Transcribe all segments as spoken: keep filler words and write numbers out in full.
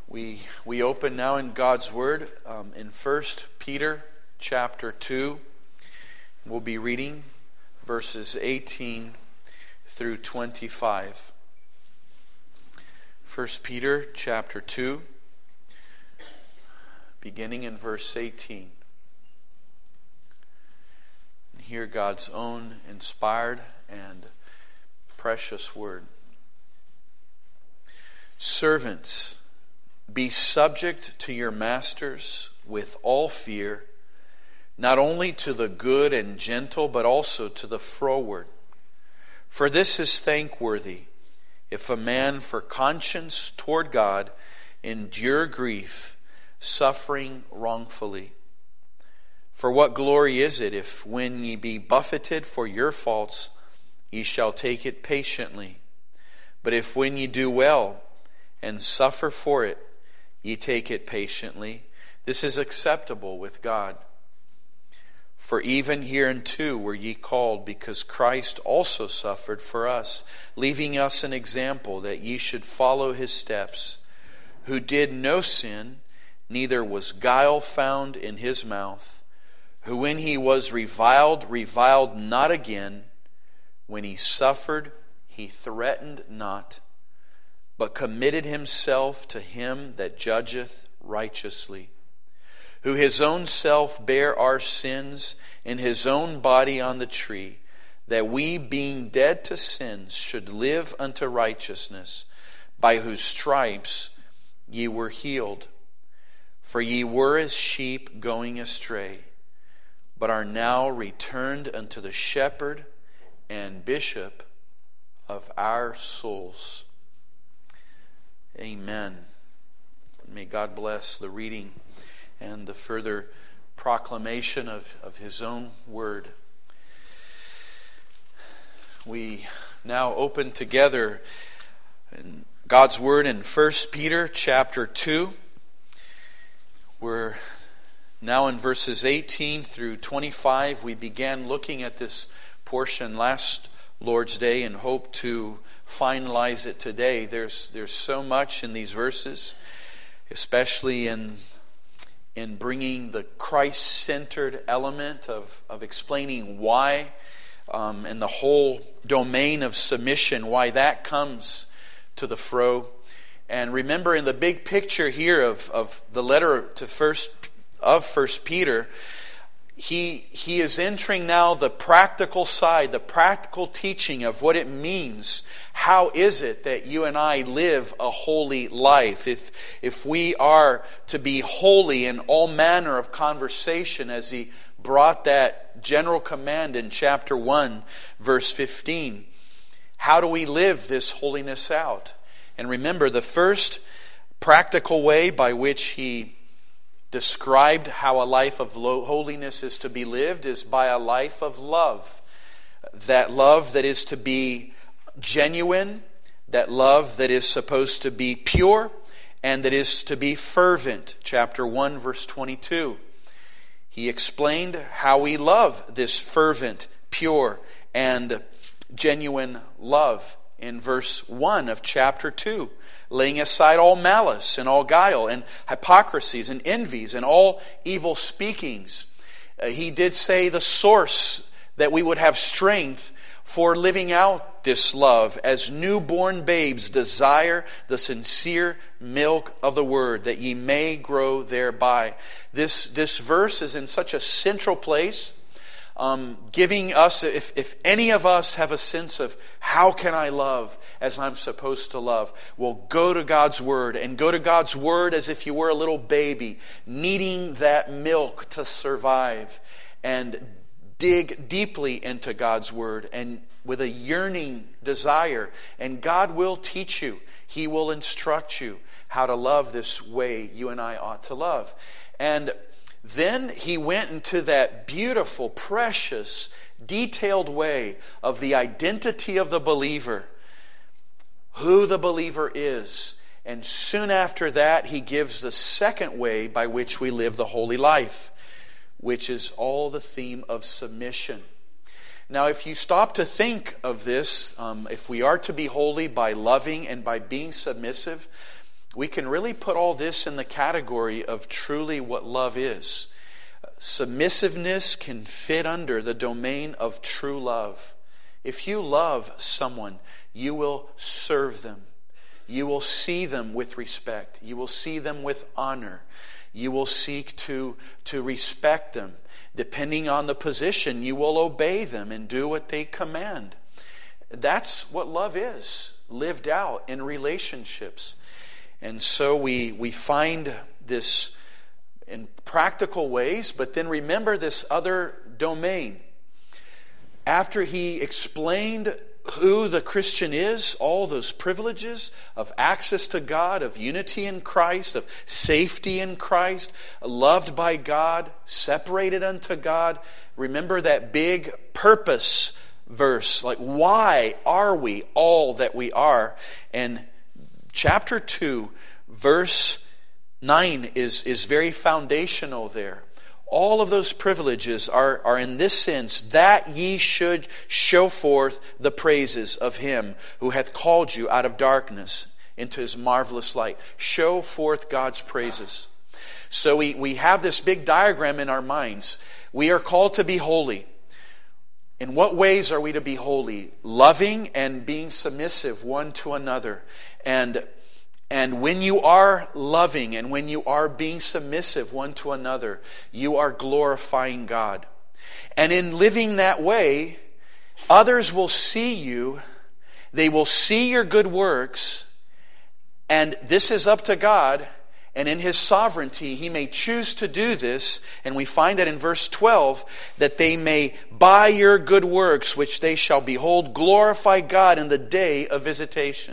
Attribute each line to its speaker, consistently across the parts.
Speaker 1: We we open now in God's Word um, in First Peter chapter two. We'll be reading verses eighteen through twenty-five. First Peter chapter two, beginning in verse eighteen. And hear God's own inspired and precious word. Servants, be subject to your masters with all fear, not only to the good and gentle, but also to the froward. For this is thankworthy, if a man for conscience toward God endure grief, suffering wrongfully. For what glory is it, if when ye be buffeted for your faults, ye shall take it patiently? But if when ye do well, and suffer for it, ye take it patiently, this is acceptable with God. For even hereunto were ye called, because Christ also suffered for us, leaving us an example that ye should follow his steps, who did no sin, neither was guile found in his mouth, who when he was reviled, reviled not again, when he suffered, he threatened not, but committed himself to him that judgeth righteously, who his own self bare our sins in his own body on the tree, that we, being dead to sins, should live unto righteousness, by whose stripes ye were healed. For ye were as sheep going astray, but are now returned unto the shepherd and bishop of our souls. Amen. May God bless the reading and the further proclamation of, of his own word. We now open together in God's word in First Peter chapter two. We're now in verses eighteen through twenty-five. We began looking at this portion last Lord's Day and hope to finalize it today. There's there's so much in these verses, especially in in bringing the Christ-centered element of, of explaining why, um, and the whole domain of submission, why that comes to the fro. And remember, in the big picture here of, of the letter to first of First Peter, He, he is entering now the practical side, the practical teaching of what it means. How is it that you and I live a holy life? If, if we are to be holy in all manner of conversation, as he brought that general command in chapter one, verse fifteen. How do we live this holiness out? And remember, the first practical way by which he described how a life of holiness is to be lived is by a life of love. That love that is to be genuine, that love that is supposed to be pure, and that is to be fervent. Chapter one, verse twenty-two. He explained how we love this fervent, pure, and genuine love in verse one of chapter two. Laying aside all malice and all guile and hypocrisies and envies and all evil speakings. Uh, he did say the source that we would have strength for living out this love as newborn babes desire the sincere milk of the word, that ye may grow thereby. This, this verse is in such a central place. Um, giving us, if, if any of us have a sense of how can I love as I'm supposed to love, well, go to God's Word, and go to God's Word as if you were a little baby, needing that milk to survive, and dig deeply into God's Word, and with a yearning desire, and God will teach you, He will instruct you how to love this way you and I ought to love. And then he went into that beautiful, precious, detailed way of the identity of the believer, who the believer is. And soon after that, he gives the second way by which we live the holy life, which is all the theme of submission. Now, if you stop to think of this, um, if we are to be holy by loving and by being submissive, we can really put all this in the category of truly what love is. Submissiveness can fit under the domain of true love. If you love someone, you will serve them. You will see them with respect. You will see them with honor. You will seek to, to respect them. Depending on the position, you will obey them and do what they command. That's what love is, lived out in relationships. And so we, we find this in practical ways, but then remember this other domain. After he explained who the Christian is, all those privileges of access to God, of unity in Christ, of safety in Christ, loved by God, separated unto God. Remember that big purpose verse, like why are we all that we are? And chapter two, verse nine is, is very foundational there. All of those privileges are, are in this sense, that ye should show forth the praises of him who hath called you out of darkness into his marvelous light. Show forth God's praises. So we, we have this big diagram in our minds. We are called to be holy. In what ways are we to be holy? Loving and being submissive one to another. And And when you are loving and when you are being submissive one to another, you are glorifying God. And in living that way, others will see you, they will see your good works, and this is up to God, and in His sovereignty, He may choose to do this, and we find that in verse twelve, that they may, by your good works, which they shall behold, glorify God in the day of visitation.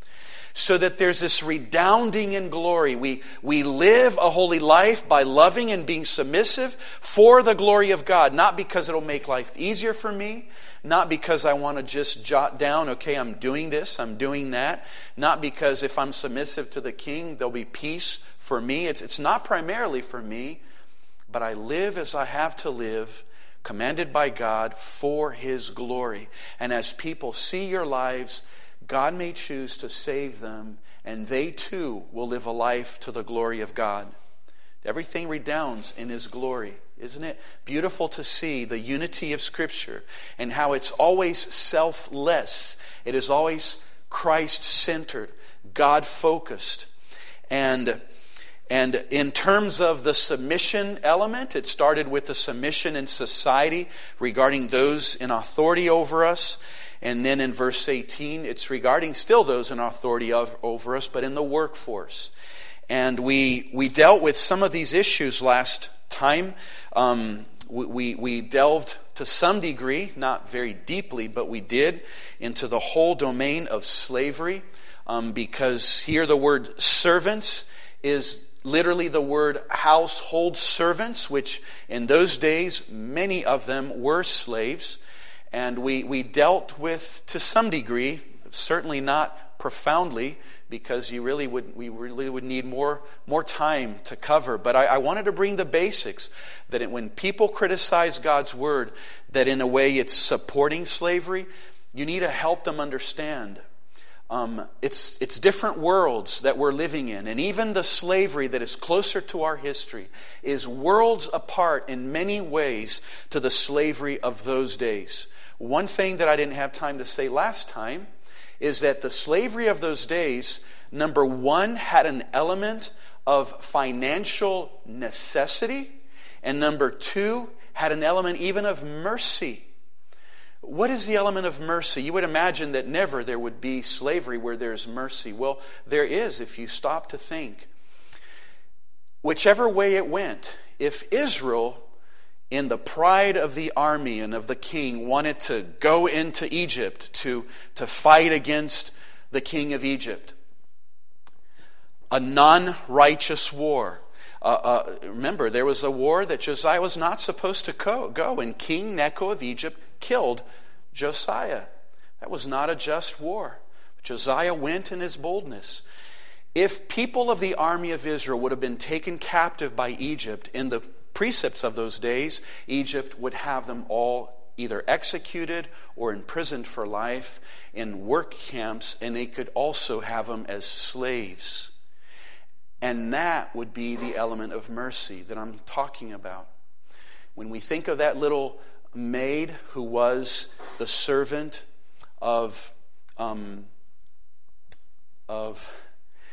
Speaker 1: So that there's this redounding in glory. We, we live a holy life by loving and being submissive for the glory of God. Not because it'll make life easier for me. Not because I want to just jot down, okay, I'm doing this, I'm doing that. Not because if I'm submissive to the King, there'll be peace for me. It's, it's not primarily for me. But I live as I have to live, commanded by God for His glory. And as people see your lives, God may choose to save them, and they too will live a life to the glory of God. Everything redounds in His glory. Isn't it beautiful to see the unity of Scripture and how it's always selfless? It is always Christ-centered, God-focused. And, and in terms of the submission element, it started with the submission in society regarding those in authority over us. And then in verse eighteen, it's regarding still those in authority of, over us, but in the workforce. And we we dealt with some of these issues last time. Um, we, we, we delved to some degree, not very deeply, but we did, into the whole domain of slavery. Um, because here the word servants is literally the word household servants, which in those days, many of them were slaves. And we, we dealt with, to some degree, certainly not profoundly, because you really would we really would need more more time to cover. But I, I wanted to bring the basics, that it, when people criticize God's Word, that in a way it's supporting slavery, you need to help them understand. Um, it's it's different worlds that we're living in. And even the slavery that is closer to our history is worlds apart in many ways to the slavery of those days. One thing that I didn't have time to say last time is that the slavery of those days, number one, had an element of financial necessity, and number two, had an element even of mercy. What is the element of mercy? You would imagine that never there would be slavery where there's mercy. Well, there is if you stop to think. Whichever way it went, if Israel, in the pride of the army and of the king, wanted to go into Egypt to, to fight against the king of Egypt, a non-righteous war. Uh, uh, remember, there was a war that Josiah was not supposed to go, go, and King Necho of Egypt killed Josiah. That was not a just war. Josiah went in his boldness. If people of the army of Israel would have been taken captive by Egypt in the precepts of those days, Egypt would have them all either executed or imprisoned for life in work camps, and they could also have them as slaves.
Speaker 2: And that would be the element of mercy that I'm talking about. When we think of that little maid who was the servant of um, of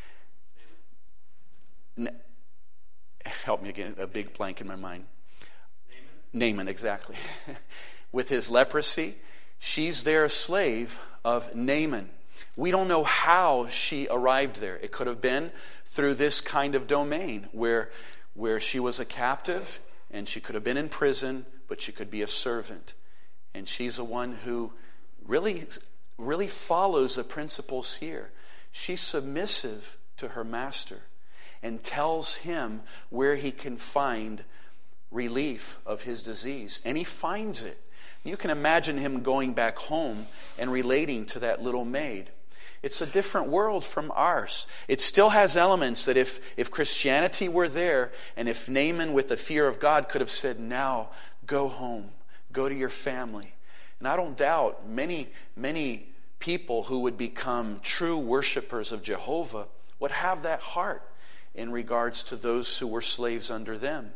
Speaker 2: help me again, a big blank in my mind. Naaman, Naaman exactly. With his leprosy, she's there a slave of Naaman. We don't know how she arrived there. It could have been through this kind of domain where, where she was a captive and she could have been in prison, but she could be a servant. And she's the one who really, really follows the principles here. She's submissive to her master and tells him where he can find relief of his disease. And he finds it. You can imagine him going back home and relating to that little maid. It's a different world from ours. It still has elements that if, if Christianity were there, and if Naaman with the fear of God could have said, now go home, go to your family. And I don't doubt many, many people who would become true worshipers of Jehovah would have that heart in regards to those who were slaves under them.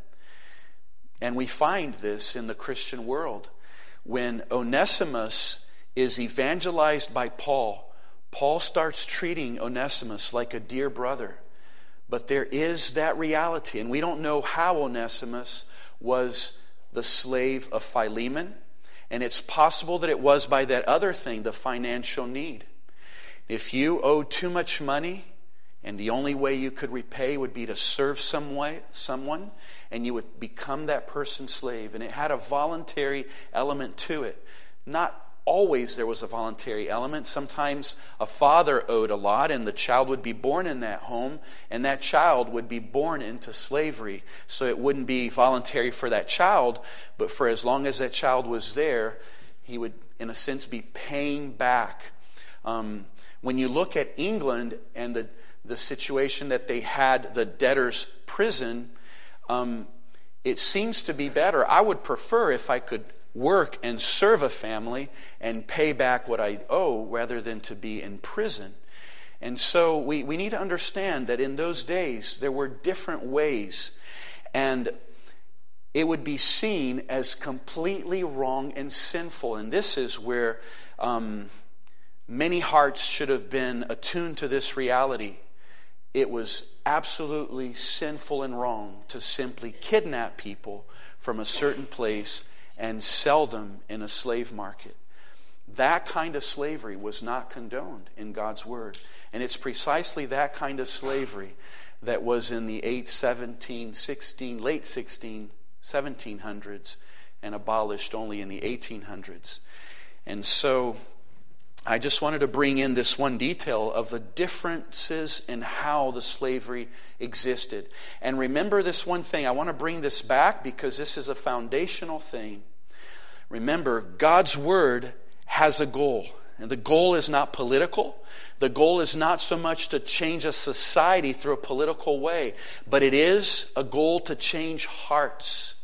Speaker 2: And we find this in the Christian world. When Onesimus is evangelized by Paul, Paul starts treating Onesimus like a dear brother. But there is that reality, and we don't know how Onesimus was the slave of Philemon, and it's possible that it was by that other thing, the financial need. If you owed too much money, and the only way you could repay would be to serve some way, someone, and you would become that person's slave. And it had a voluntary element to it. Not always there was a voluntary element. Sometimes a father owed a lot, and the child would be born in that home, and that child would be born into slavery. So it wouldn't be voluntary for that child, but for as long as that child was there, he would, in a sense, be paying back. Um, when you look at England and the the situation that they had, the debtor's prison, um, it seems to be better. I would prefer if I could work and serve a family and pay back what I owe rather than to be in prison. And so we, we need to understand that in those days there were different ways, and it would be seen as completely wrong and sinful. And this is where um, many hearts should have been attuned to this reality. It was absolutely sinful and wrong to simply kidnap people from a certain place and sell them in a slave market. That kind of slavery was not condoned in God's Word. And it's precisely that kind of slavery that was in the eight, seventeen, sixteen, late sixteen, seventeen hundreds and abolished only in the eighteen hundreds. And so I just wanted to bring in this one detail of the differences in how the slavery existed. And remember this one thing. I want to bring this back because this is a foundational thing. Remember, God's Word has a goal. And the goal is not political. The goal is not so much to change a society through a political way, but it is a goal to change hearts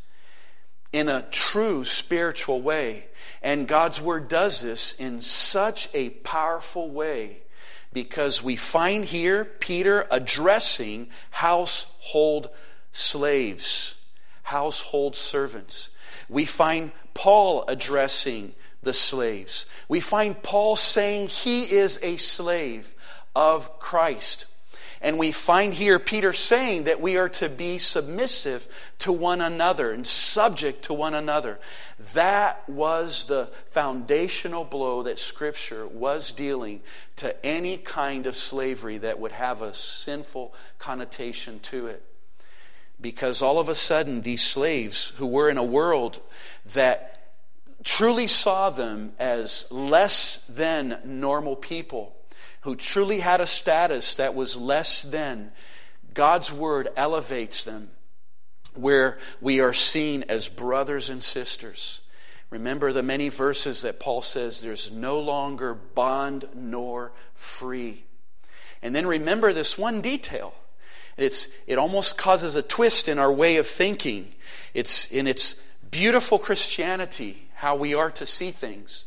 Speaker 2: in a true spiritual way. And God's Word does this in such a powerful way because we find here Peter addressing household slaves, household servants. We find Paul addressing the slaves. We find Paul saying he is a slave of Christ. And we find here Peter saying that we are to be submissive to one another and subject to one another. That was the foundational blow that Scripture was dealing to any kind of slavery that would have a sinful connotation to it. Because all of a sudden these slaves who were in a world that truly saw them as less than normal people, who truly had a status that was less than, God's Word elevates them where we are seen as brothers and sisters. Remember the many verses that Paul says there's no longer bond nor free. And then remember this one detail. It's, it almost causes a twist in our way of thinking. It's in its beautiful Christianity, how we are to see things.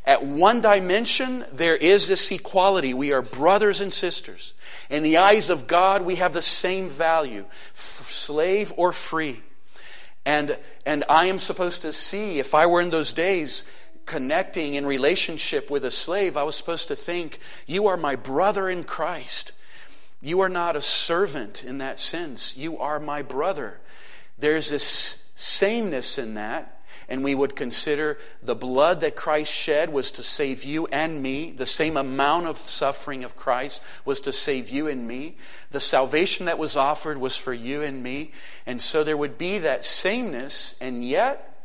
Speaker 2: At one dimension, there is this equality. We are brothers and sisters. In the eyes of God, we have the same value, slave or free. And, and I am supposed to see, if I were in those days connecting in relationship with a slave, I was supposed to think, you are my brother in Christ. You are not a servant in that sense. You are my brother. There's this sameness in that. And we would consider the blood that Christ shed was to save you and me. The same amount of suffering of Christ was to save you and me. The salvation that was offered was for you and me. And so there would be that sameness. And yet,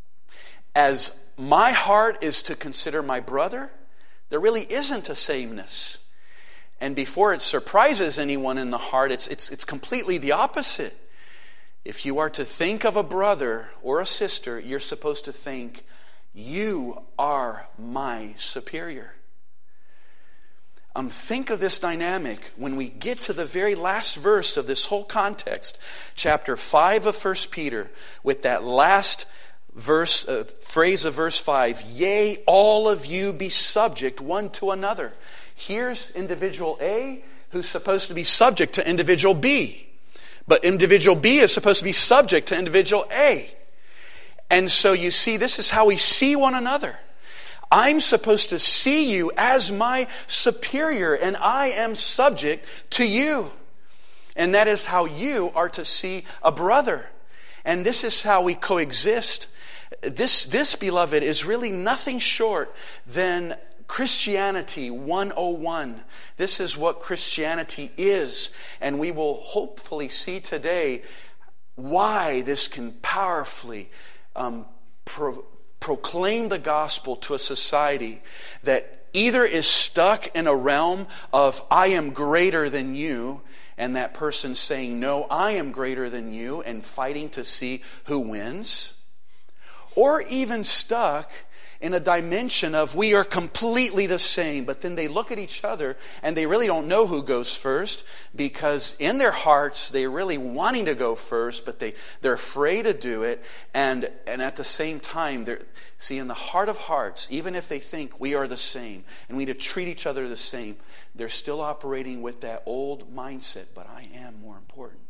Speaker 2: as my heart is to consider my brother, there really isn't a sameness. And before it surprises anyone in the heart, it's, it's, it's completely the opposite. If you are to think of a brother or a sister, you're supposed to think, you are my superior. Um, think of this dynamic when we get to the very last verse of this whole context, chapter five of First Peter, with that last verse, uh, phrase of verse five, yea, all of you be subject one to another. Here's individual A who's supposed to be subject to individual B. But individual B is supposed to be subject to individual A. And so you see, this is how we see one another. I'm supposed to see you as my superior, and I am subject to you. And that is how you are to see a brother. And this is how we coexist. This, this, beloved, is really nothing short than Christianity one oh one. This is what Christianity is. And we will hopefully see today why this can powerfully um, pro- proclaim the gospel to a society that either is stuck in a realm of I am greater than you, and that person saying, no, I am greater than you, and fighting to see who wins, or even stuck in a dimension of we are completely the same, but then they look at each other and they really don't know who goes first, because in their hearts they're really wanting to go first, but they, they're afraid to do it. And, and at the same time, they're, see, in the heart of hearts, even if they think we are the same and we need to treat each other the same, they're still operating with that old mindset, but I am more important.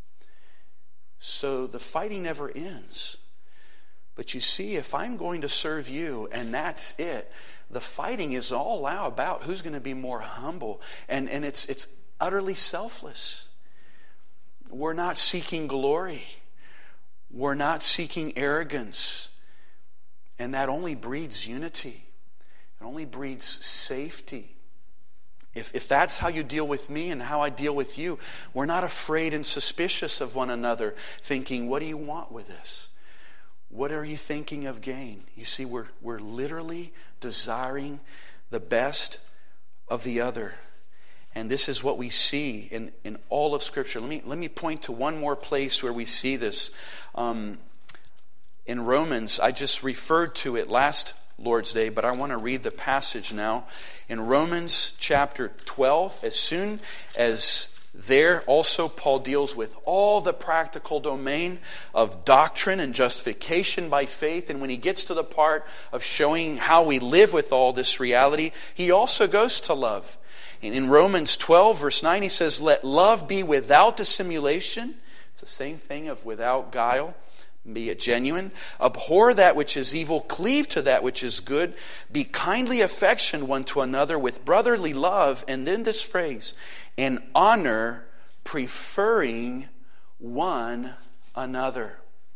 Speaker 2: So the fighting never ends. But you see, if I'm going to serve you and that's it, the fighting is all about who's going to be more humble. And, and it's, it's utterly selfless. We're not seeking glory. We're not seeking arrogance. And that only breeds unity. It only breeds safety. If, if that's how you deal with me and how I deal with you, we're not afraid and suspicious of one another, thinking, what do you want with this? What are you thinking of gain? You see, we're, we're literally desiring the best of the other. And this is what we see in, in all of Scripture. Let me, let me point to one more place where we see this. Um, in Romans, I just referred to it last Lord's Day, but I want to read the passage now. In Romans chapter twelve, as soon as there also Paul deals with all the practical domain of doctrine and justification by faith. And when he gets to the part of showing how we live with all this reality, he also goes to love. And in Romans twelve, verse nine, he says, let love be without dissimulation. It's the same thing of without guile. Be it genuine. Abhor that which is evil. Cleave to that which is good. Be kindly affectioned one to another with brotherly love. And then this phrase, in honor, preferring one another.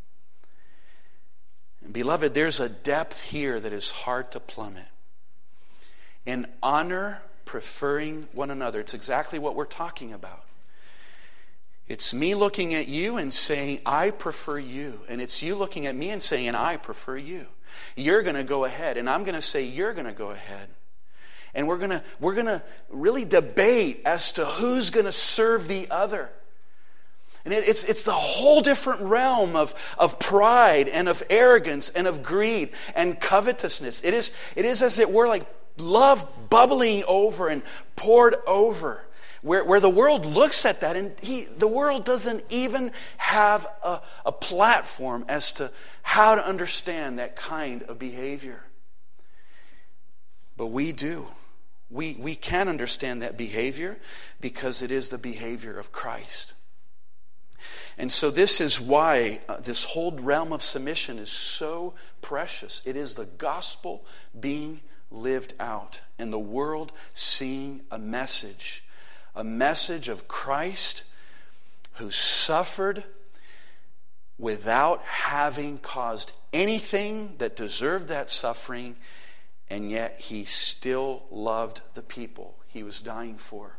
Speaker 2: And beloved, there's a depth here that is hard to plummet. In honor, preferring one another. It's exactly what we're talking about. It's me looking at you and saying, I prefer you. And it's you looking at me and saying, and I prefer you. You're going to go ahead, and I'm going to say, you're going to go ahead. And we're going to we're going to really debate as to who's going to serve the other. And it, it's it's the whole different realm of, of pride and of arrogance and of greed and covetousness. It is it is as it were like love bubbling over and poured over. Where, where the world looks at that, and he, the world doesn't even have a, a platform as to how to understand that kind of behavior. But we do. We, we can understand that behavior because it is the behavior of Christ. And so this is why uh, this whole realm of submission is so precious. It is the gospel being lived out and the world seeing a message. A message of Christ who suffered without having caused anything that deserved that suffering, and yet he still loved the people he was dying for.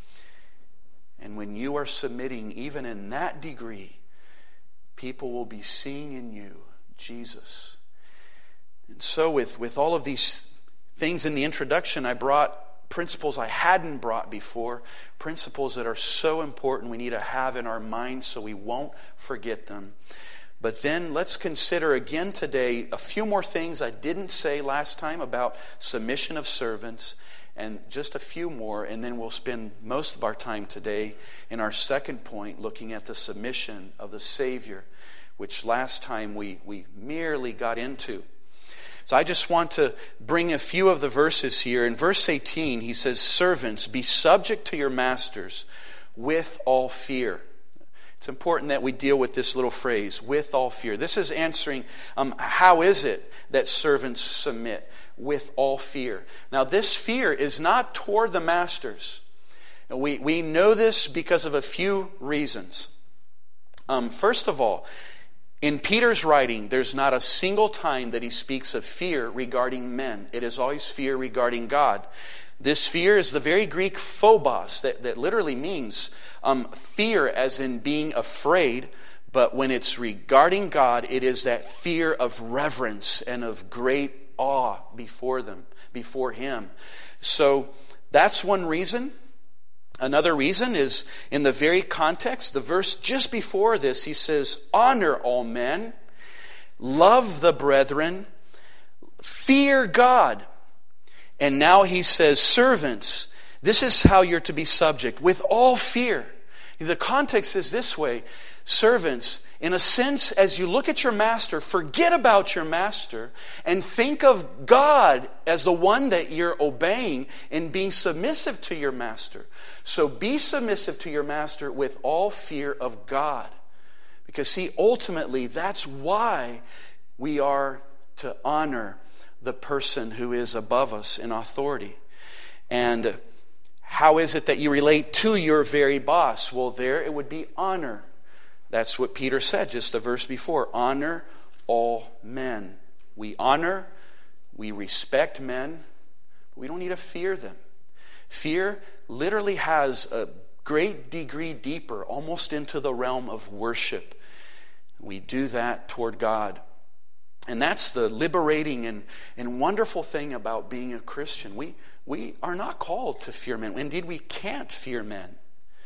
Speaker 2: And when you are submitting, even in that degree, people will be seeing in you Jesus. And so with, with all of these things in the introduction, I brought principles I hadn't brought before, principles that are so important we need to have in our minds so we won't forget them. But then let's consider again today a few more things I didn't say last time about submission of servants, and just a few more, and then we'll spend most of our time today in our second point looking at the submission of the Savior, which last time we, we merely got into. So I just want to bring a few of the verses here. In verse eighteen, he says, "Servants, be subject to your masters with all fear." It's important that we deal with this little phrase, with all fear. This is answering, um, how is it that servants submit? With all fear. Now, this fear is not toward the masters. We, we know this because of a few reasons. Um, first of all, in Peter's writing, there's not a single time that he speaks of fear regarding men. It is always fear regarding God. This fear is the very Greek phobos, that, that literally means um, fear as in being afraid. But when it's regarding God, it is that fear of reverence and of great awe before them, before Him. So that's one reason. Another reason is in the very context, the verse just before this, he says, "Honor all men, love the brethren, fear God." And now he says, "Servants, this is how you're to be subject, with all fear." The context is this way: servants, in a sense, as you look at your master, forget about your master and think of God as the one that you're obeying and being submissive to your master. So be submissive to your master with all fear of God. Because see, ultimately, that's why we are to honor the person who is above us in authority. And how is it that you relate to your very boss? Well, there it would be honor. That's what Peter said just a verse before. Honor all men. We honor, we respect men, but we don't need to fear them. Fear literally has a great degree deeper, almost into the realm of worship. We do that toward God. And that's the liberating and, and wonderful thing about being a Christian. We, we are not called to fear men. Indeed, we can't fear men.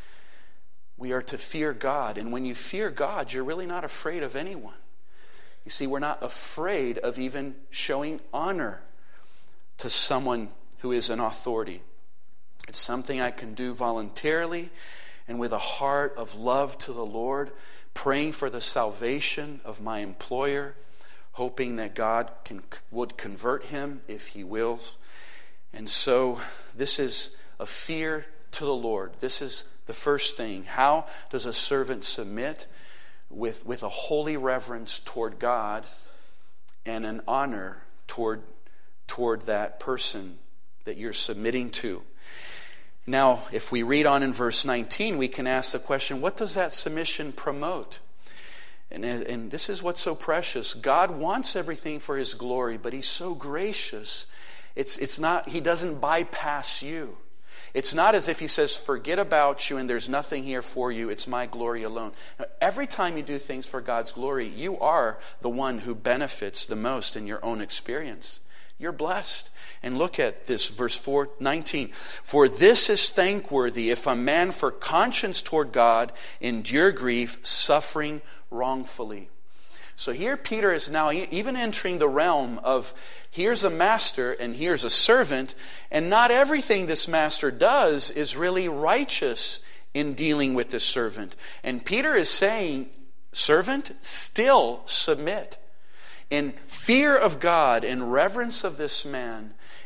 Speaker 2: We are to fear God. And when you fear God, you're really not afraid of anyone. You see, we're not afraid of even showing honor to someone who is in authority. It's something I can do voluntarily and with a heart of love to the Lord, praying for the salvation of my employer, hoping that God can, would convert him if He wills. And so this is a fear to the Lord. This is the first thing. How does a servant submit? With, with a holy reverence toward God and an honor toward, toward that person that you're submitting to. Now, if we read on in verse nineteen, we can ask the question, what does that submission promote? And, and this is what's so precious. God wants everything for His glory, but He's so gracious. It's, it's not, He doesn't bypass you. It's not as if He says, forget about you and there's nothing here for you. It's my glory alone. Now, every time you do things for God's glory, you are the one who benefits the most in your own experience. You're blessed. And look at this, verse four nineteen. "For this is thankworthy if a man for conscience toward God endure grief, suffering wrongfully." So here Peter is now even entering the realm of here's a master and here's a servant, and not everything this master does is really righteous in dealing with this servant. And Peter is saying, servant, still submit. In fear of God and reverence of this man,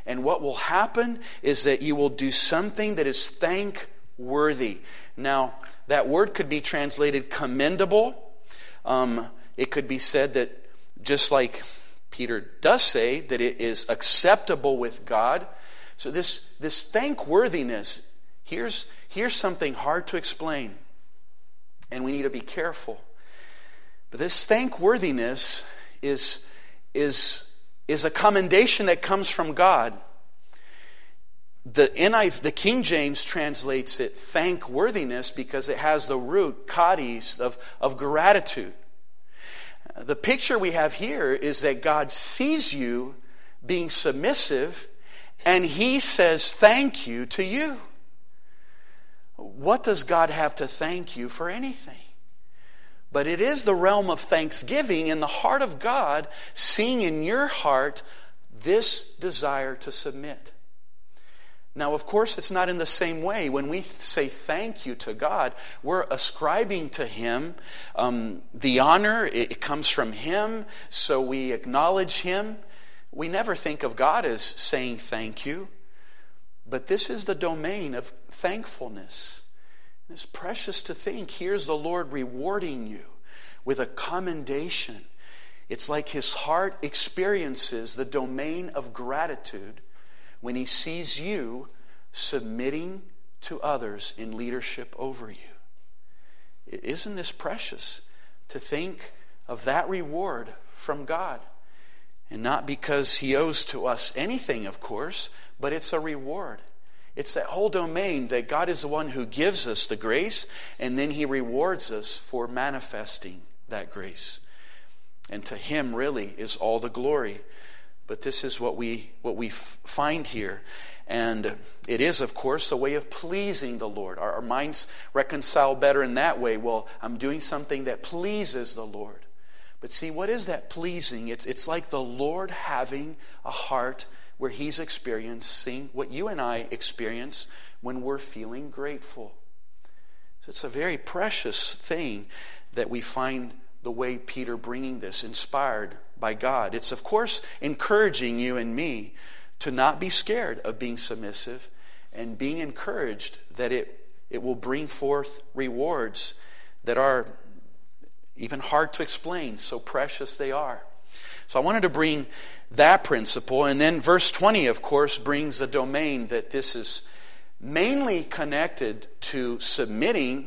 Speaker 2: And what will happen is that you will do something that is thankworthy. Now, that word could be translated commendable. Um, it could be said that, just like Peter does say, that it is acceptable with God. So this, this thankworthiness, here's, here's something hard to explain. And we need to be careful. But this thankworthiness is, is, is a commendation that comes from God. The N I V, the King James translates it thankworthiness because it has the root, kadis, of, of gratitude. The picture we have here is that God sees you being submissive and He says thank you to you. What does God have to thank you for anything? But it is the realm of thanksgiving in the heart of God, seeing in your heart this desire to submit. Now, of course, it's not in the same way. When we say thank you to God, we're ascribing to Him um, the honor. It, it comes from Him, so we acknowledge Him. We never think of God as saying thank you. But this is the domain of thankfulness. It's precious to think, here's the Lord rewarding you with a commendation. It's like His heart experiences the domain of gratitude when He sees you submitting to others in leadership over you. Isn't this precious to think of that reward from God? And not because He owes to us anything, of course, but it's a reward. It's that whole domain that God is the one who gives us the grace, and then He rewards us for manifesting that grace. And to Him really is all the glory. But this is what we what we f- find here. And it is, of course, a way of pleasing the Lord. Our, our minds reconcile better in that way. Well, I'm doing something that pleases the Lord. But see, what is that pleasing? It's, it's like the Lord having a heart where He's experiencing what you and I experience when we're feeling grateful. So it's a very precious thing that we find the way Peter bringing this, inspired by God. It's, of course, encouraging you and me to not be scared of being submissive and being encouraged that it, it will bring forth rewards that are even hard to explain, so precious they are. So I wanted to bring that principle. And then verse twenty, of course, brings a domain that this is mainly connected to submitting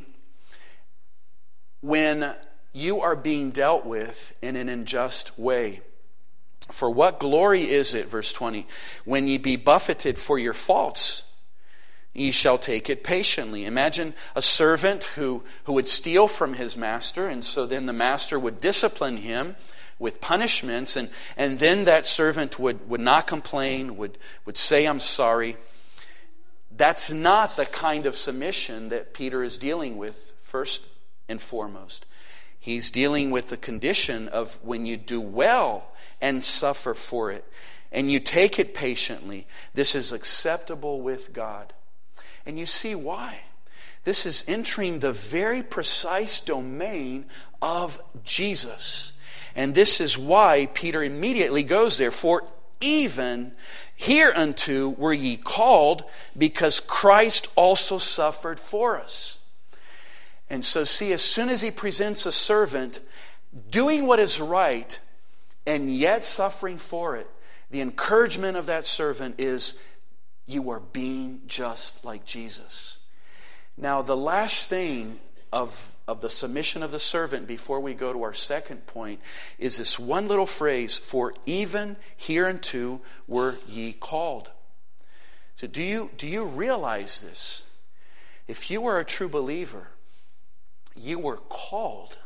Speaker 2: when you are being dealt with in an unjust way. For what glory is it, verse twenty, when ye be buffeted for your faults, ye shall take it patiently. Imagine a servant who, who would steal from his master, and so then the master would discipline him with punishments, and, and then that servant would, would not complain, would, would say, I'm sorry. That's not the kind of submission that Peter is dealing with, first and foremost. He's dealing with the condition of when you do well and suffer for it, and you take it patiently, this is acceptable with God. And you see why. This is entering the very precise domain of Jesus. And this is why Peter immediately goes there. For even hereunto were ye called, because Christ also suffered for us. And so see, as soon as he presents a servant doing what is right and yet suffering for it, the encouragement of that servant is, you are being just like Jesus. Now, the last thing of, of the submission of the servant before we go to our second point is this one little phrase, for even hereunto were ye called. So do you, do you realize this? If you are a true believer, you were called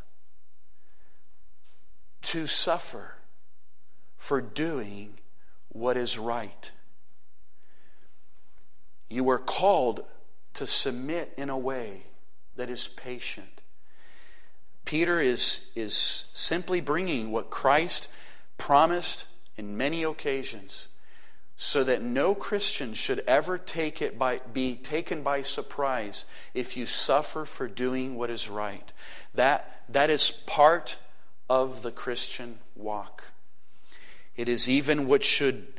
Speaker 2: to suffer for doing what is right. You were called to submit in a way that is patient. Peter is, is simply bringing what Christ promised in many occasions, so that no Christian should ever take it by, be taken by surprise if you suffer for doing what is right. That, that is part of the Christian walk. It is even what should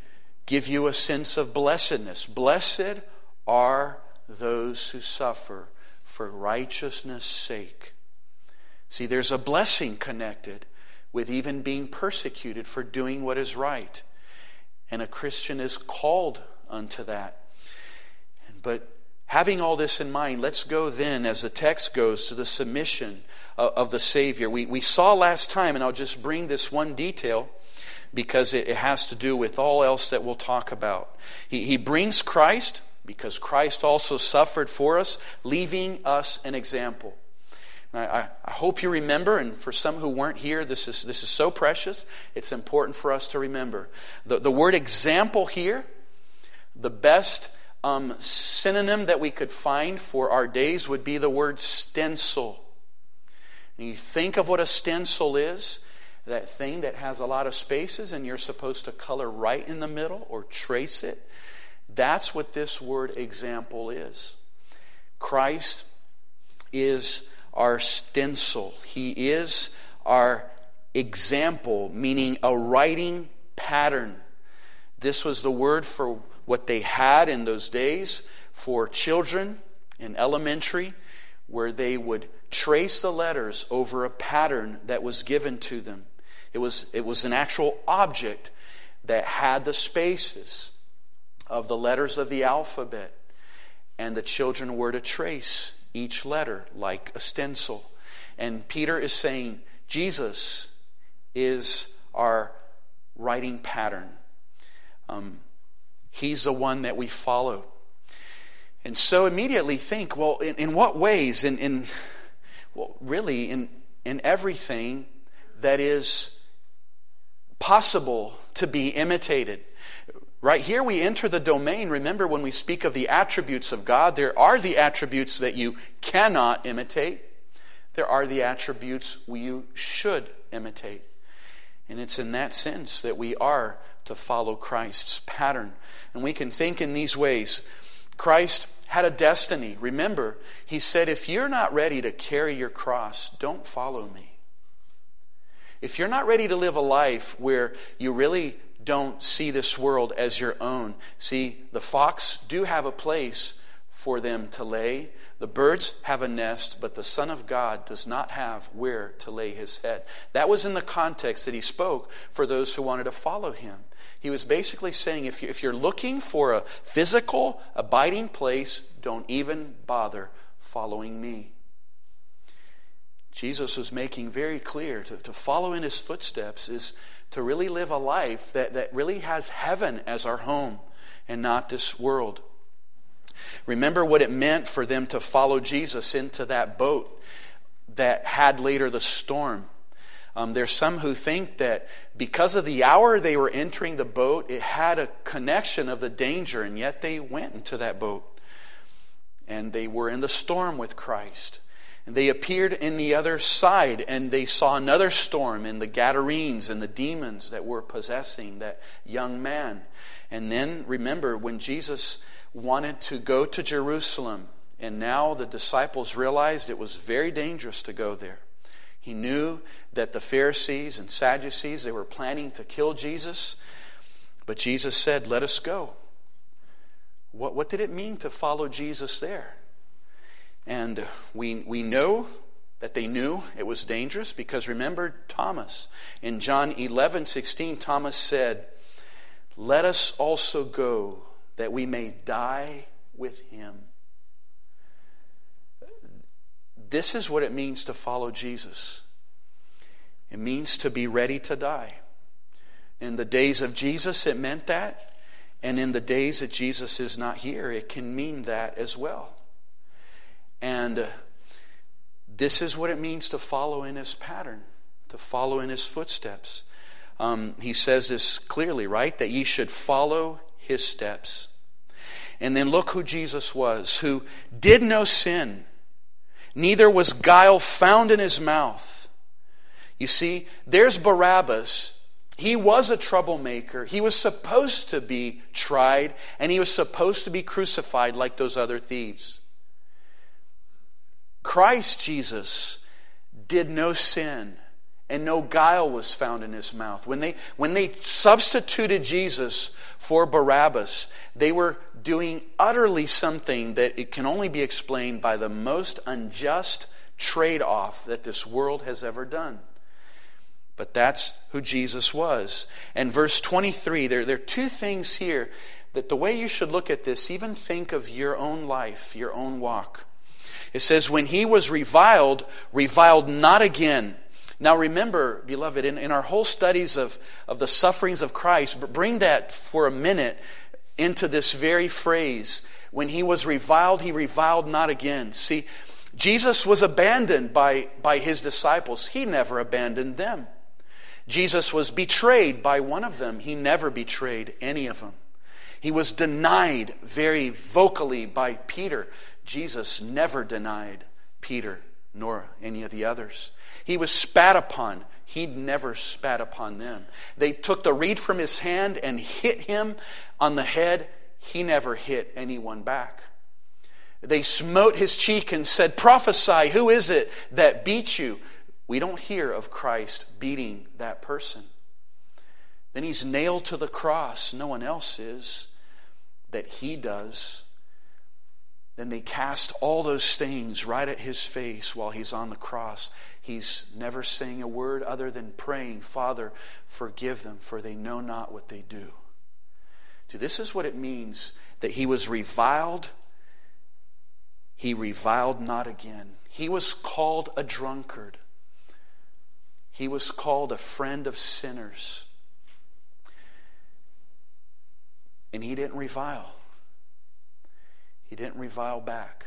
Speaker 2: give you a sense of blessedness. Blessed are those who suffer for righteousness' sake. See, there's a blessing connected with even being persecuted for doing what is right. And a Christian is called unto that. But having all this in mind, let's go then, as the text goes, to the submission of, of the Savior. We, we saw last time, and I'll just bring this one detail because it, it has to do with all else that we'll talk about. He, he brings Christ because Christ also suffered for us, leaving us an example. I, I hope you remember, and for some who weren't here, this is this is so precious. It's important for us to remember. The, the word example here, the best um, synonym that we could find for our days would be the word stencil. And you think of what a stencil is, that thing that has a lot of spaces and you're supposed to color right in the middle or trace it. That's what this word example is. Christ is our stencil. He is our example, meaning a writing pattern. This was the word for what they had in those days for children in elementary, where they would trace the letters over a pattern that was given to them. It was, it was an actual object that had the spaces of the letters of the alphabet, and the children were to trace each letter like a stencil. And Peter is saying Jesus is our writing pattern. Um, he's the one that we follow. And so immediately think, well, in, in what ways? In, in well, really, in, in everything that is possible to be imitated. Right here we enter the domain. Remember, when we speak of the attributes of God, there are the attributes that you cannot imitate. There are the attributes you should imitate. And it's in that sense that we are to follow Christ's pattern. And we can think in these ways. Christ had a destiny. Remember, he said, if you're not ready to carry your cross, don't follow me. If you're not ready to live a life where you really don't see this world as your own. See, the fox do have a place for them to lay. The birds have a nest, but the Son of God does not have where to lay his head. That was in the context that he spoke for those who wanted to follow him. He was basically saying, if, you, if you're looking for a physical, abiding place, don't even bother following me. Jesus was making very clear to, to follow in his footsteps is to really live a life that, that really has heaven as our home and not this world. Remember what it meant for them to follow Jesus into that boat that had later the storm. Um, there's some who think that because of the hour they were entering the boat, it had a connection of the danger, and yet they went into that boat. And they were in the storm with Christ. And they appeared in the other side, and they saw another storm in the Gadarenes and the demons that were possessing that young man. And then, remember, when Jesus wanted to go to Jerusalem, and now the disciples realized it was very dangerous to go there. He knew that the Pharisees and Sadducees, they were planning to kill Jesus. But Jesus said, let us go. What, what did it mean to follow Jesus there? And we we know that they knew it was dangerous because remember Thomas. In John eleven sixteen, Thomas said, let us also go that we may die with him. This is what it means to follow Jesus. It means to be ready to die. In the days of Jesus, it meant that. And in the days that Jesus is not here, it can mean that as well. And uh, this is what it means to follow in his pattern, to follow in his footsteps. Um, he says this clearly, right? That ye should follow his steps. And then look who Jesus was, who did no sin, neither was guile found in his mouth. You see, there's Barabbas. He was a troublemaker. He was supposed to be tried, and he was supposed to be crucified like those other thieves. Christ Jesus did no sin, and no guile was found in his mouth. When they, when they substituted Jesus for Barabbas, they were doing utterly something that it can only be explained by the most unjust trade-off that this world has ever done. But that's who Jesus was. And verse twenty-three, there, there are two things here that the way you should look at this, even think of your own life, your own walk. It says, when he was reviled, reviled not again. Now remember, beloved, in, in our whole studies of, of the sufferings of Christ, bring that for a minute into this very phrase. When he was reviled, he reviled not again. See, Jesus was abandoned by, by his disciples. He never abandoned them. Jesus was betrayed by one of them. He never betrayed any of them. He was denied very vocally by Peter. Jesus never denied Peter nor any of the others. He was spat upon. He never spat upon them. They took the reed from his hand and hit him on the head. He never hit anyone back. They smote his cheek and said, prophesy, who is it that beat you? We don't hear of Christ beating that person. Then he's nailed to the cross. No one else is. That he does. Then they cast all those things right at his face while he's on the cross. He's never saying a word other than praying, Father, forgive them, for they know not what they do. See, this is what it means that he was reviled. He reviled not again. He was called a drunkard. He was called a friend of sinners. And he didn't revile. He didn't revile back.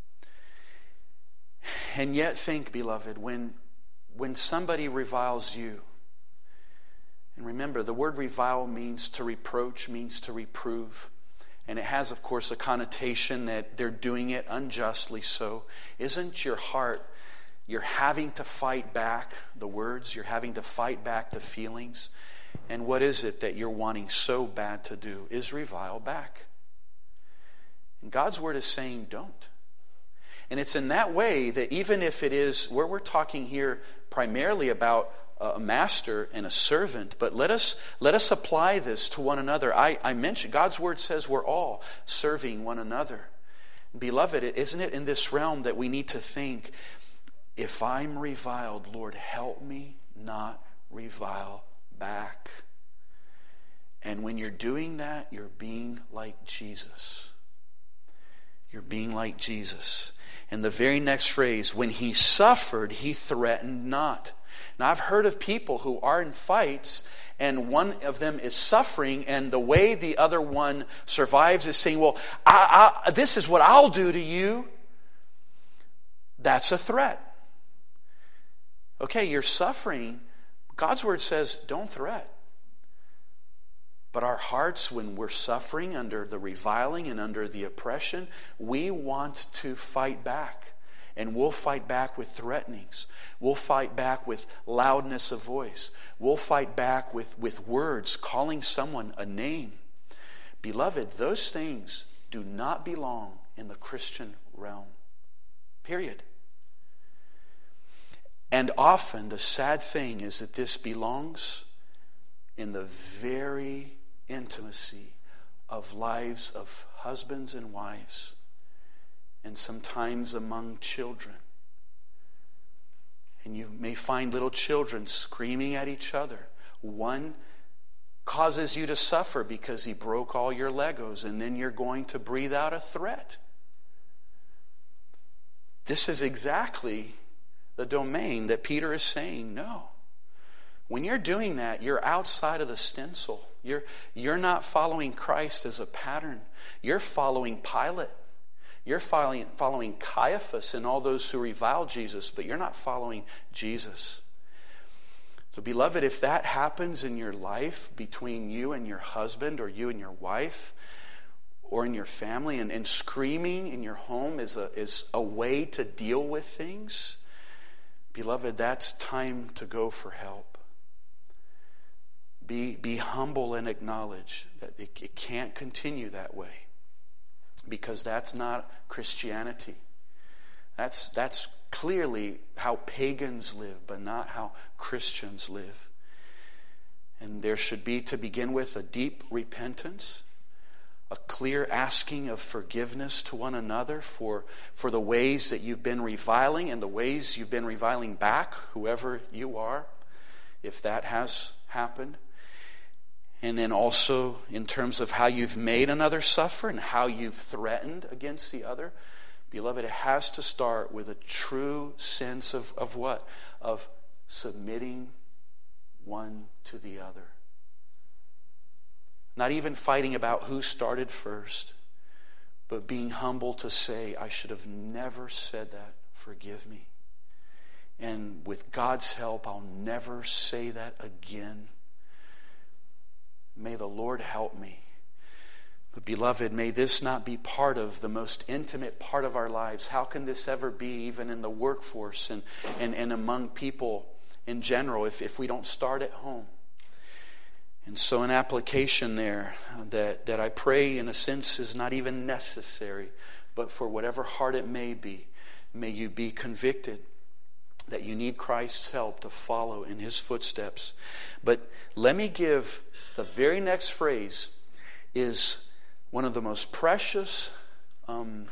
Speaker 2: And yet think, beloved, when, when somebody reviles you, and remember, the word revile means to reproach, means to reprove. And it has, of course, a connotation that they're doing it unjustly so. Isn't your heart, you're having to fight back the words, you're having to fight back the feelings? And what is it that you're wanting so bad to do? Is revile back. And God's word is saying don't. And it's in that way that even if it is, where we're talking here primarily about a master and a servant, but let us let us apply this to one another. I, I mentioned, God's word says we're all serving one another. Beloved, isn't it in this realm that we need to think, if I'm reviled, Lord, help me not revile back. And when you're doing that, you're being like Jesus. You're being like Jesus. And the very next phrase, when he suffered, he threatened not. Now, I've heard of people who are in fights and one of them is suffering, and the way the other one survives is saying, well, I, I, this is what I'll do to you. That's a threat. Okay, you're suffering. God's word says, don't threat. But our hearts, when we're suffering under the reviling and under the oppression, we want to fight back. And we'll fight back with threatenings. We'll fight back with loudness of voice. We'll fight back with, with words, calling someone a name. Beloved, those things do not belong in the Christian realm. Period. And often the sad thing is that this belongs in the very intimacy of lives of husbands and wives, and sometimes among children. And you may find little children screaming at each other. One causes you to suffer because he broke all your Legos, and then you're going to breathe out a threat. This is exactly the domain that Peter is saying, no. When you're doing that, you're outside of the stencil. You're, you're not following Christ as a pattern. You're following Pilate. You're following, following Caiaphas and all those who revile Jesus, but you're not following Jesus. So, beloved, if that happens in your life between you and your husband or you and your wife or in your family, and, and screaming in your home is a, is a way to deal with things, beloved, that's time to go for help. Be, be humble and acknowledge that it, it can't continue that way. Because that's not Christianity. That's, that's clearly how pagans live, but not how Christians live. And there should be, to begin with, a deep repentance, a clear asking of forgiveness to one another for, for the ways that you've been reviling and the ways you've been reviling back, whoever you are, if that has happened. And then also in terms of how you've made another suffer and how you've threatened against the other. Beloved, it has to start with a true sense of, of what? Of submitting one to the other. Not even fighting about who started first, but being humble to say, I should have never said that. Forgive me. And with God's help, I'll never say that again. May the Lord help me. But beloved, may this not be part of the most intimate part of our lives. How can this ever be even in the workforce and, and, and among people in general if, if we don't start at home? And so an application there that, that I pray in a sense is not even necessary, but for whatever heart it may be, may you be convicted that you need Christ's help to follow in His footsteps. But let me give the very next phrase is one of the most precious um,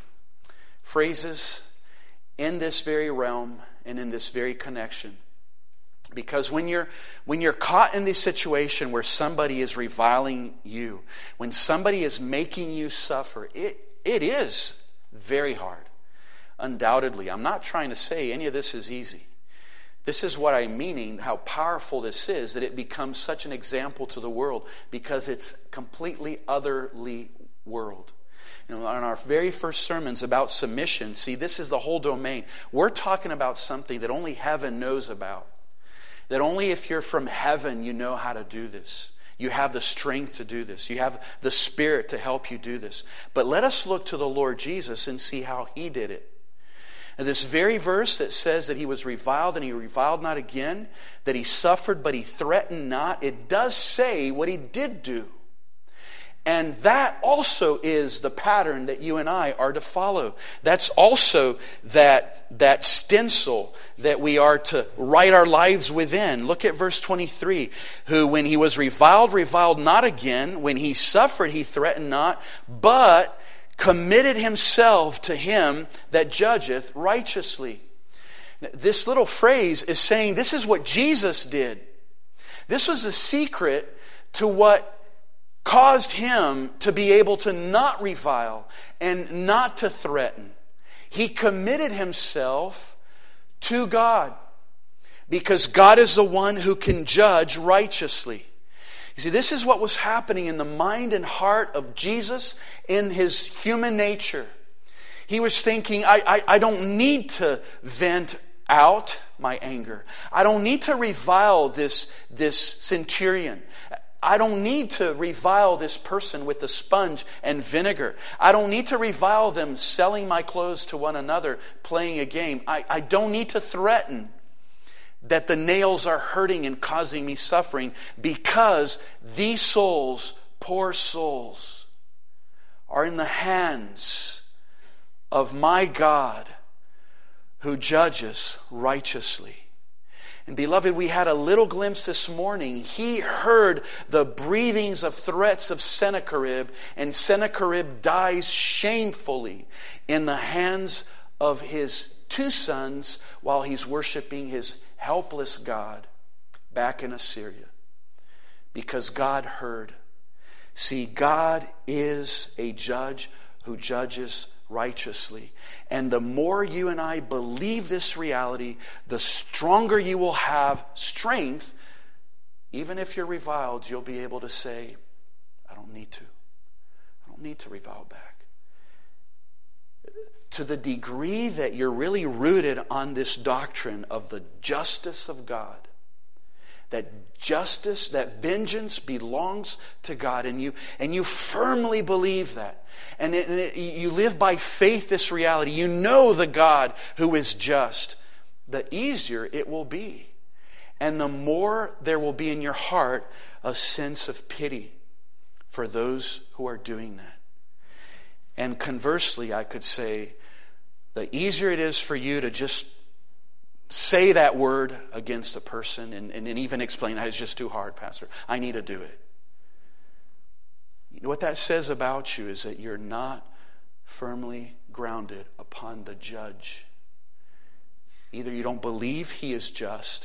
Speaker 2: phrases in this very realm and in this very connection. Because when you're when you're caught in this situation where somebody is reviling you, when somebody is making you suffer, it it is very hard. Undoubtedly. I'm not trying to say any of this is easy. This is what I'm meaning, how powerful this is, that it becomes such an example to the world because it's completely otherly world. You know, on our very first sermons about submission, see, this is the whole domain. We're talking about something that only heaven knows about. That only if you're from heaven you know how to do this. You have the strength to do this. You have the Spirit to help you do this. But let us look to the Lord Jesus and see how He did it. And this very verse that says that He was reviled and He reviled not again, that He suffered but He threatened not, it does say what He did do. And that also is the pattern that you and I are to follow. That's also that, that stencil that we are to write our lives within. Look at verse twenty-three. Who, when He was reviled, reviled not again. When He suffered, He threatened not, but committed Himself to Him that judgeth righteously. This little phrase is saying this is what Jesus did. This was the secret to what caused Him to be able to not revile and not to threaten. He committed Himself to God because God is the one who can judge righteously. You see, this is what was happening in the mind and heart of Jesus in His human nature. He was thinking, I, I, I don't need to vent out my anger. I don't need to revile this, this centurion. I don't need to revile this person with the sponge and vinegar. I don't need to revile them selling my clothes to one another, playing a game. I, I don't need to threaten that the nails are hurting and causing me suffering because these souls, poor souls, are in the hands of my God who judges righteously. And beloved, we had a little glimpse this morning. He heard the breathings of threats of Sennacherib, and Sennacherib dies shamefully in the hands of his two sons while he's worshiping his helpless God back in Assyria. Because God heard. See, God is a judge who judges righteously. And the more you and I believe this reality, the stronger you will have strength. Even if you're reviled, you'll be able to say, I don't need to. I don't need to revile back. To the degree that you're really rooted on this doctrine of the justice of God, that justice, that vengeance belongs to God, and you and you firmly believe that, and, it, and it, you live by faith this reality, you know the God who is just, the easier it will be. And the more there will be in your heart a sense of pity for those who are doing that. And conversely, I could say, the easier it is for you to just say that word against a person and, and, and even explain, it's just too hard, Pastor. I need to do it. You know what that says about you is that you're not firmly grounded upon the judge. Either you don't believe he is just,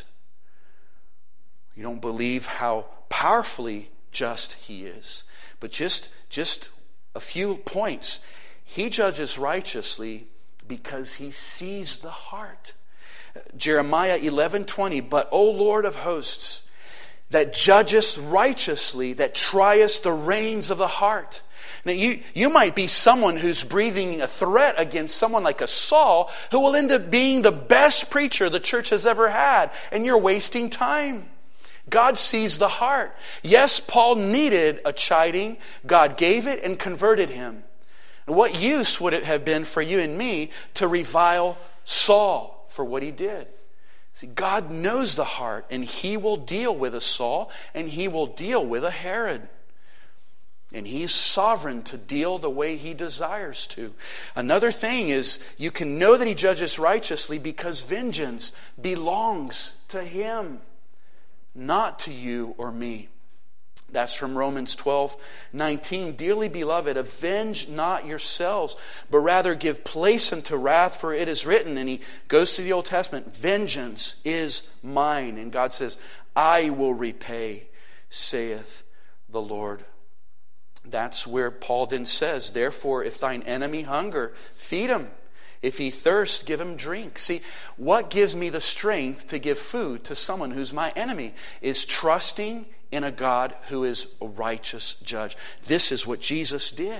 Speaker 2: you don't believe how powerfully just he is. But just, just a few points. He judges righteously because he sees the heart. Jeremiah eleven twenty, but O Lord of hosts, that judgest righteously, that triest the reins of the heart. Now you, you might be someone who's breathing a threat against someone like a Saul, who will end up being the best preacher the church has ever had, and you're wasting time. God sees the heart. Yes, Paul needed a chiding. God gave it and converted him. What use would it have been for you and me to revile Saul for what he did? See, God knows the heart, and he will deal with a Saul, and he will deal with a Herod. And he's sovereign to deal the way he desires to. Another thing is, you can know that he judges righteously because vengeance belongs to him, not to you or me. That's from Romans twelve nineteen. Dearly beloved, avenge not yourselves, but rather give place unto wrath, for it is written. And he goes to the Old Testament, vengeance is mine. And God says, I will repay, saith the Lord. That's where Paul then says, therefore, if thine enemy hunger, feed him. If he thirst, give him drink. See, what gives me the strength to give food to someone who's my enemy is trusting in a God who is a righteous judge. This is what Jesus did.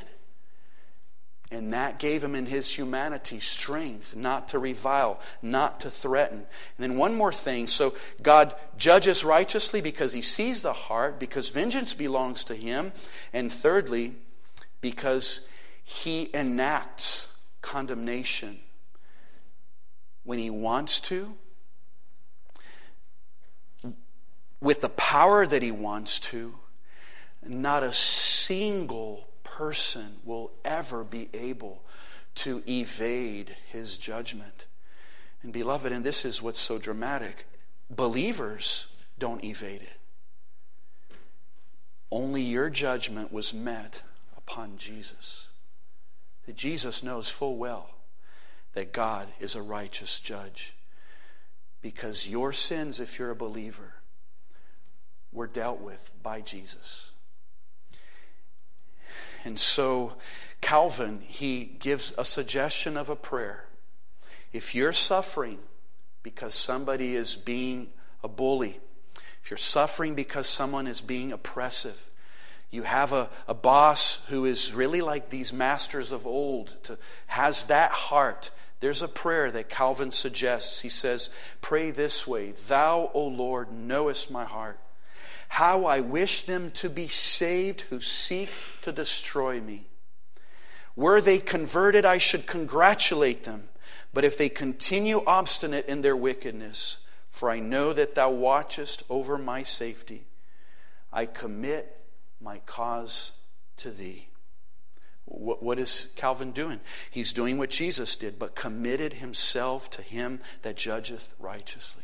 Speaker 2: And that gave him in his humanity strength not to revile, not to threaten. And then one more thing. So God judges righteously because he sees the heart, because vengeance belongs to him. And thirdly, because he enacts condemnation when he wants to, with the power that he wants to. Not a single person will ever be able to evade his judgment. And beloved, and this is what's so dramatic, believers don't evade it. Only your judgment was met upon Jesus. That Jesus knows full well that God is a righteous judge. Because your sins, if you're a believer, were dealt with by Jesus. And so Calvin, he gives a suggestion of a prayer. If you're suffering because somebody is being a bully, if you're suffering because someone is being oppressive, you have a, a boss who is really like these masters of old, to, has that heart, there's a prayer that Calvin suggests. He says, pray this way, Thou, O Lord, knowest my heart. How I wish them to be saved who seek to destroy me. Were they converted, I should congratulate them. But if they continue obstinate in their wickedness, for I know that thou watchest over my safety, I commit my cause to thee. What, what is Calvin doing? He's doing what Jesus did, but committed himself to him that judgeth righteously.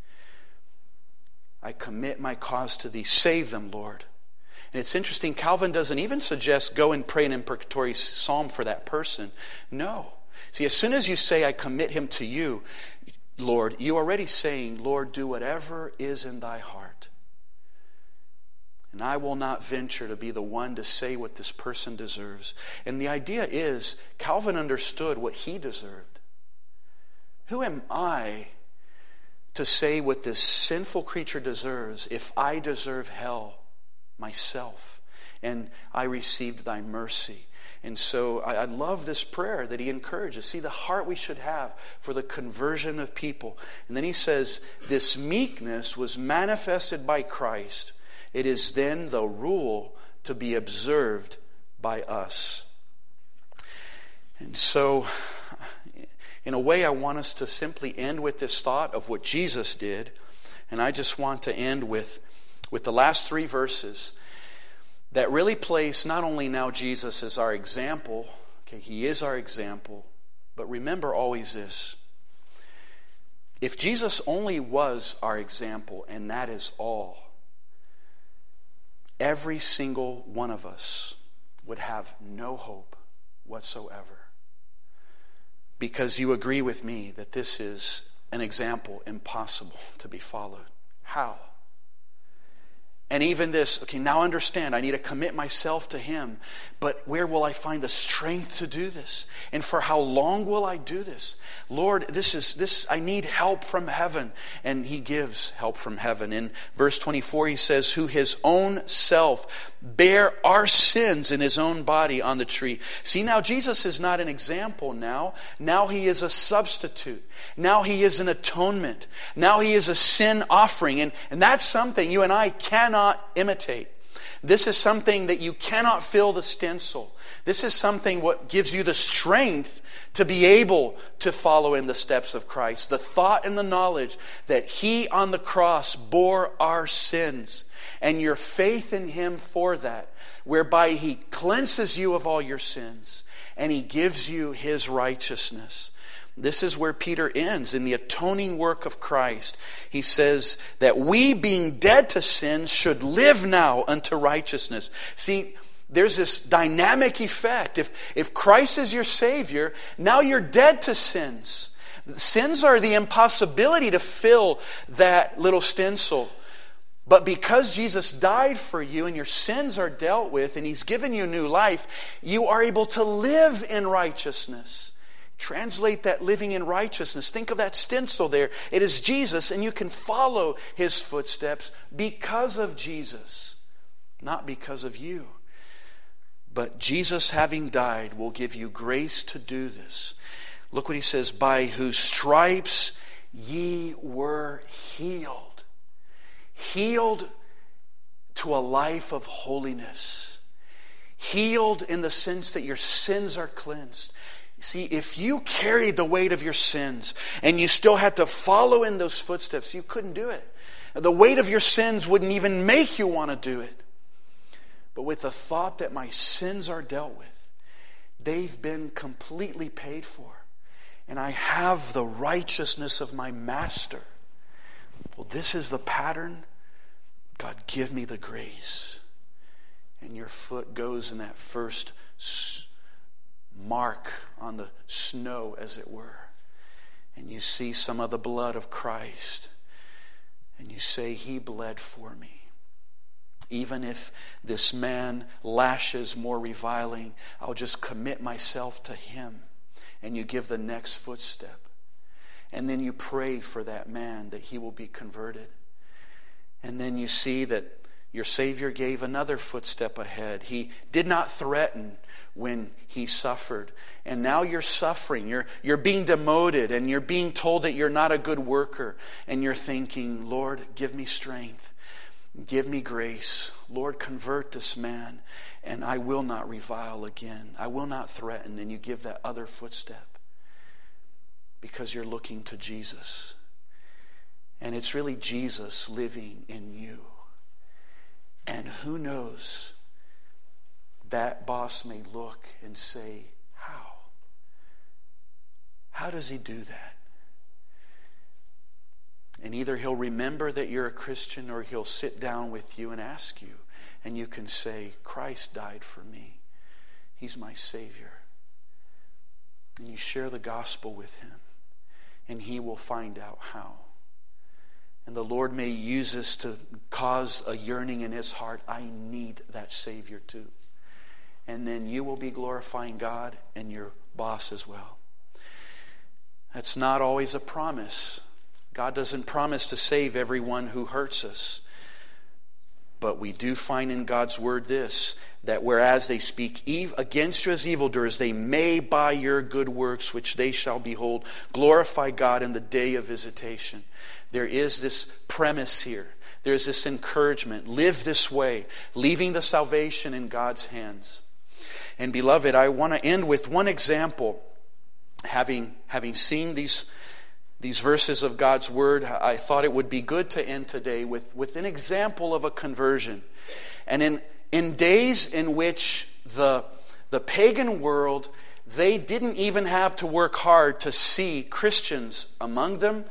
Speaker 2: I commit my cause to thee. Save them, Lord. And it's interesting, Calvin doesn't even suggest go and pray an imprecatory psalm for that person. No. See, as soon as you say, I commit him to you, Lord, you're already saying, Lord, do whatever is in thy heart. And I will not venture to be the one to say what this person deserves. And the idea is, Calvin understood what he deserved. Who am I to say what this sinful creature deserves if I deserve hell myself? And I received thy mercy. And so I, I love this prayer that he encourages. See the heart we should have for the conversion of people. And then he says, this meekness was manifested by Christ. It is then the rule to be observed by us. And so, in a way, I want us to simply end with this thought of what Jesus did. And I just want to end with, with the last three verses that really place not only now Jesus as our example, okay, he is our example, but remember always this. If Jesus only was our example, and that is all, every single one of us would have no hope whatsoever. Because you agree with me that this is an example impossible to be followed. How? And even this, okay, now understand, I need to commit myself to Him, but where will I find the strength to do this? And for how long will I do this? Lord, this is this I need help from heaven. And He gives help from heaven. In verse twenty-four, He says, who His own self bare our sins in His own body on the tree. See, now Jesus is not an example now. Now He is a substitute. Now He is an atonement. Now He is a sin offering. And, and that's something you and I cannot imitate. This is something that you cannot fill the stencil. This is something what gives you the strength to be able to follow in the steps of Christ. The thought and the knowledge that He on the cross bore our sins, and your faith in Him for that, whereby He cleanses you of all your sins and He gives you His righteousness. This is where Peter ends in the atoning work of Christ. He says that we, being dead to sin, should live now unto righteousness. See, there's this dynamic effect. If, if Christ is your Savior, now you're dead to sins. Sins are the impossibility to fill that little stencil. But because Jesus died for you and your sins are dealt with and He's given you new life, you are able to live in righteousness. Translate that living in righteousness. Think of that stencil there. It is Jesus, and you can follow His footsteps because of Jesus, not because of you. But Jesus, having died, will give you grace to do this. Look what He says, by whose stripes ye were healed. Healed to a life of holiness. Healed in the sense that your sins are cleansed. See, if you carried the weight of your sins and you still had to follow in those footsteps, you couldn't do it. The weight of your sins wouldn't even make you want to do it. But with the thought that my sins are dealt with, they've been completely paid for, and I have the righteousness of my Master. Well, this is the pattern. God, give me the grace. And your foot goes in that first mark on the snow, as it were, and you see some of the blood of Christ, and you say, He bled for me. Even if this man lashes more reviling, I'll just commit myself to Him. And you give the next footstep, and then you pray for that man that he will be converted. And then you see that your Savior gave another footstep ahead. He did not threaten when He suffered. And now you're suffering. You're, you're being demoted, and you're being told that you're not a good worker. And you're thinking, Lord, give me strength. Give me grace. Lord, convert this man, and I will not revile again. I will not threaten. And you give that other footstep because you're looking to Jesus. And it's really Jesus living in you. And who knows, that boss may look and say, how? How does he do that? And either he'll remember that you're a Christian, or he'll sit down with you and ask you. And you can say, Christ died for me. He's my Savior. And you share the gospel with him, and he will find out how. And the Lord may use this to cause a yearning in his heart. I need that Savior too. And then you will be glorifying God, and your boss as well. That's not always a promise. God doesn't promise to save everyone who hurts us. But we do find in God's word this, that whereas they speak eve against you as evildoers, they may by your good works, which they shall behold, glorify God in the day of visitation. There is this premise here. There is this encouragement. Live this way, leaving the salvation in God's hands. And beloved, I want to end with one example. Having, having seen these, these verses of God's word, I thought it would be good to end today with, with an example of a conversion. And in, in days in which the, the pagan world, they didn't even have to work hard to see Christians among them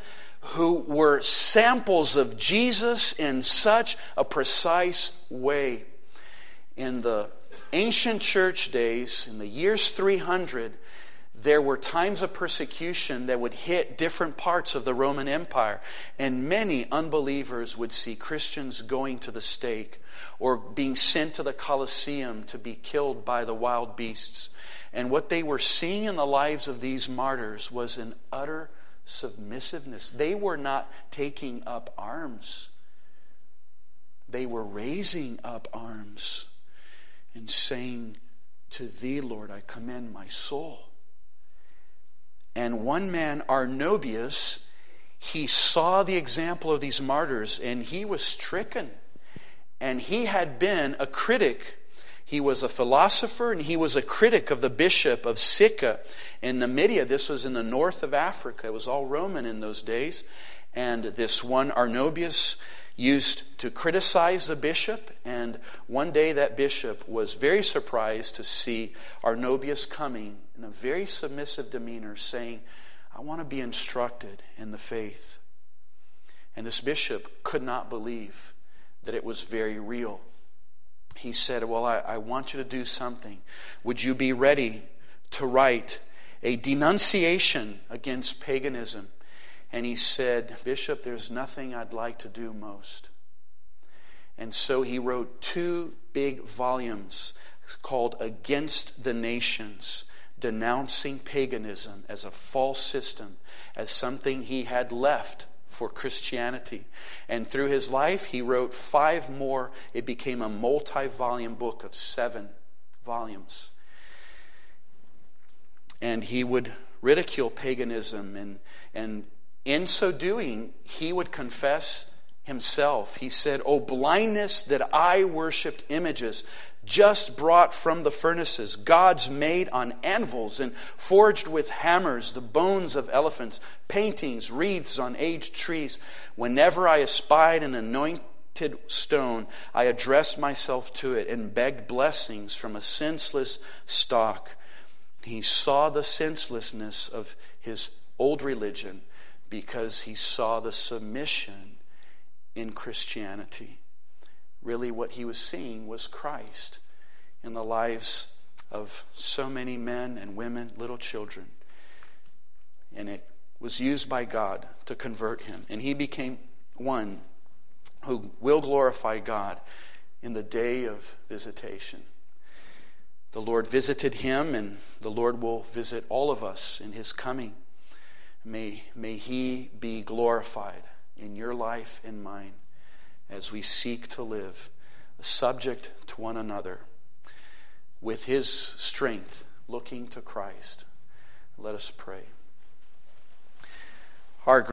Speaker 2: who were samples of Jesus in such a precise way. In the ancient church days, in the years three hundred, there were times of persecution that would hit different parts of the Roman Empire. And many unbelievers would see Christians going to the stake or being sent to the Colosseum to be killed by the wild beasts. And what they were seeing in the lives of these martyrs was an utter submissiveness. They were not taking up arms. They were raising up arms and saying, "To thee, Lord, I commend my soul." And one man, Arnobius, he saw the example of these martyrs and he was stricken. And he had been a critic. He was a philosopher and he was a critic of the bishop of Sicca in Numidia. This was in the north of Africa. It was all Roman in those days. And this one Arnobius used to criticize the bishop. And one day that bishop was very surprised to see Arnobius coming in a very submissive demeanor, saying, "I want to be instructed in the faith." And this bishop could not believe that it was very real. He said, "Well, I, I want you to do something. Would you be ready to write a denunciation against paganism?" And he said, "Bishop, there's nothing I'd like to do most." And so he wrote two big volumes called Against the Nations, denouncing paganism as a false system, as something he had left for Christianity. And through his life, he wrote five more. It became a multi-volume book of seven volumes. And he would ridicule paganism, and, and in so doing, he would confess himself. He said, "O blindness that I worshipped images, just brought from the furnaces, gods made on anvils and forged with hammers, the bones of elephants, paintings, wreaths on aged trees. Whenever I espied an anointed stone, I addressed myself to it and begged blessings from a senseless stock." He saw the senselessness of his old religion because he saw the submission in Christianity. Really what he was seeing was Christ in the lives of so many men and women, little children. And it was used by God to convert him. And he became one who will glorify God in the day of visitation. The Lord visited him, and the Lord will visit all of us in his coming. May, may he be glorified in your life and mine as we seek to live subject to one another with his strength, looking to Christ. Let us pray. Our